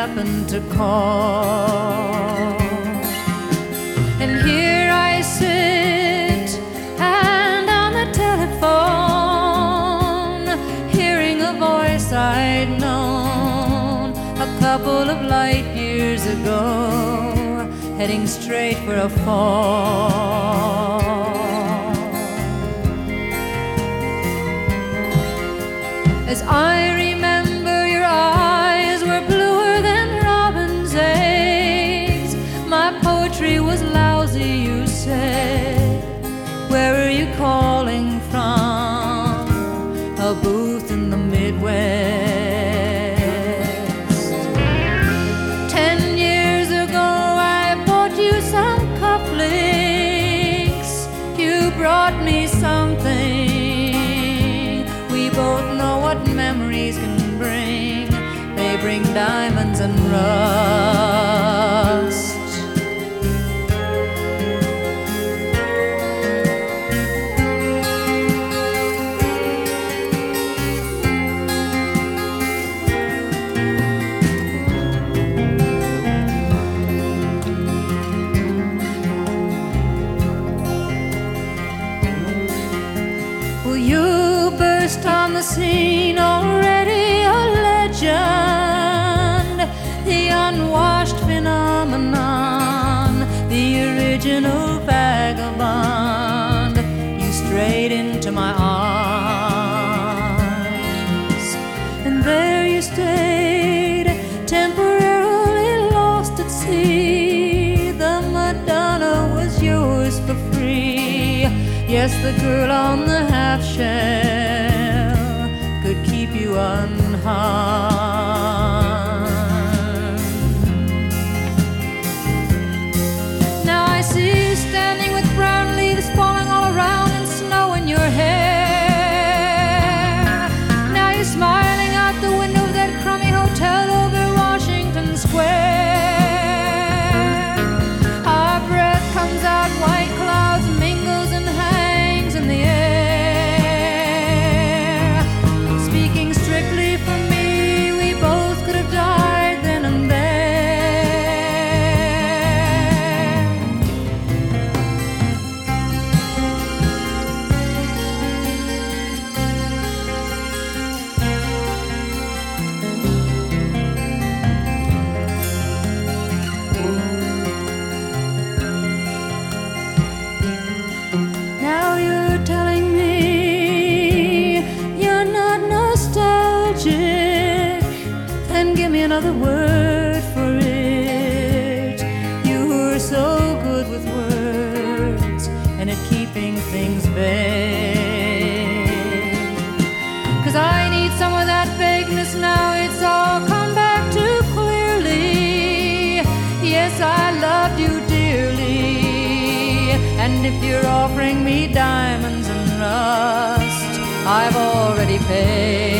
happened to call. And here I sit, and on the telephone, hearing a voice I'd known a couple of light years ago, heading straight for a fall. As I remember, your eyes were bluer than robin's eggs. My poetry was lousy, you said. Where are you calling from? A booth in the Midwest. 10 years ago I bought you some cufflinks. You brought me something. We both know what memories can bring. They bring diamonds and rust. Well, you burst on the scene, already a legend, the unwashed phenomenon, the original vagabond. You strayed into my arms, and there you stayed, temporarily lost at sea. The Madonna was yours for free. Yes, the girl on the half shell could keep you unharmed. Now I see you standing with brown leaves falling all around and snow in your hair. Now you're smiling out the window of that crummy hotel over Washington Square. Our breath comes out, white clouds mingles and hangs in the air. Speaking strictly for me, we both could have died then and there. Now you're telling me you're not nostalgic. Then give me another word for it. You were so good with words and at keeping things vague. 'Cause I need some of that vagueness now. It's all come back too clearly. Yes, I loved you dearly, and if you're offering me diamonds and rust, I've already paid.